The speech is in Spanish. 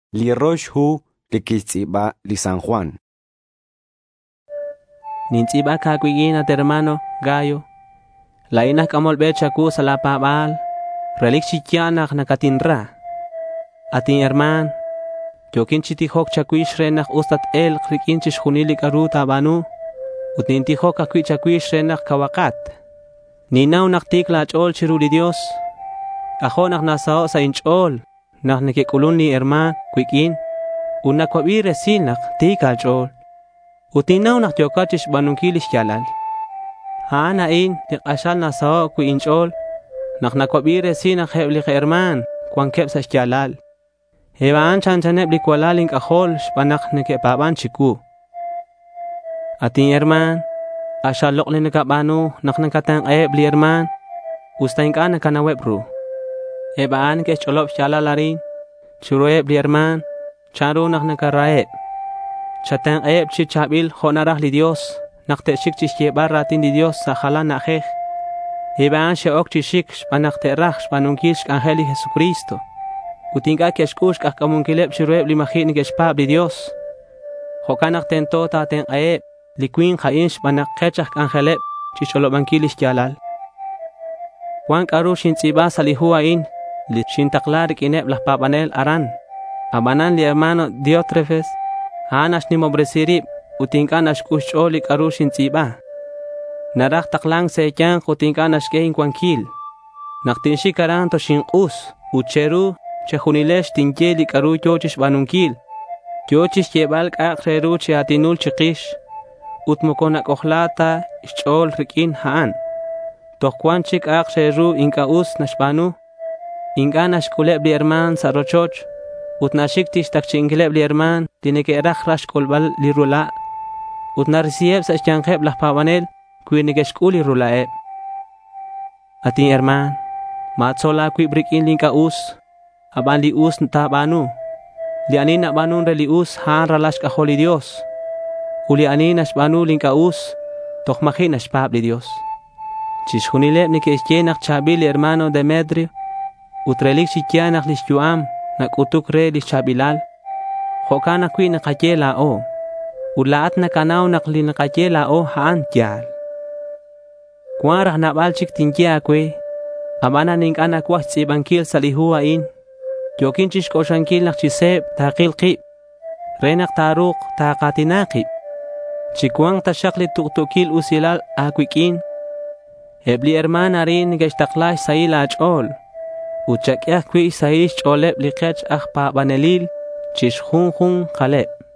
li rosh hu li kistiba li San Juan. Nintiba kakwigina hermano Gayo. La ina kamol becha ku sa la pabal. Relik chikianak nakatinra. Atin herman. Jokin chitihok chakwish renak ustat el krikinchish hunilik aruta banu. Utnintihok kakwi chakwish renak kawakat. Ninaw naktikla chol chiruli Dios. Ajo nak nasao sa inchol. Nak nakikulun ni herman kwikin. Una kwabire silnak tika chol. Utinaw nak tiokachish banunkilish yalal. Haana in tikashal nasao kwi inchol. Nak nakwabire sinak hebli ka herman kwan kep sa yalal. Hebaan chanchanep li kwalaling ahol spanak nakipaban chiku. Atin herman. Ashalok li nakabano nak nakatang ayeb li herman. Ustain ka nakanawebru. Hebaan ke cholop yalalarin. Churoeb li herman. Charo nak nakaraeb. Chatang ayeb chichabil honarah li Dios. Nakte shik chishyebar ratin di Dios sa halan nakej. Hebaan sheok chishik spanakte rach spanunkilsh angeli Jesucristo. Utinga keshkush kakamunkilep chiroeb li majin keshpab li Dios. Hokanak tento taten ayeb. Liquin hainsh banak kechak angelep chicholobankilish yalal. Juan karu shintsiba salihuain li shintaklar kinep las papanel aran. Abanan li hermano Diotrefes. Hanash ni mobresirip utingkanash kusholi karu shintsiba. Narak taklang sekyang utingkanash kehin kwankil. Naktinshi karanto shinkus ucheru chehunilesh tinkeli karu yochish banunkil. Yochish yebal kakreru chiatinul chikish. Utmokona kohlata ichol rikin haan. Tohkwanchik akseru inkaus nashbanu. Inganash kuleb li herman sarochoch. Utnashik tishtakchingileb li herman tineke rakhrash kolbal li rula. Utnarisieb sa chankheb las pavanel kuinigeshkuli rulaeb. Atin herman. Matsola kuibrikin linkaus. Aban li us ntabanu. Li anin abanun reli us haan ralash kaholi Dios. Uli anin ashbanu linkaus, tohmajin ashpab li Dios. Chishunileb ni keshyenak chabil hermano Demetrio, utrelik shikyanak lishyuam, nakutuk re lishabilal. Hokana kui nakayela o, ulaat nakanaw nakli nakayela o haan kyal. Kuarah nabal chik tinkya kwe, amana ninkana kwah tsibankil salihua in, yokin chishkoshankil nakchiseb takil kip, renak taruk takatinakip. Chikwang tashakli tuktukil usilal akwikin. Ebli hermana rin geshtaklash saila achol. Uchakyak kwi saish cholep likech akpa banelil. Chishhun kalep.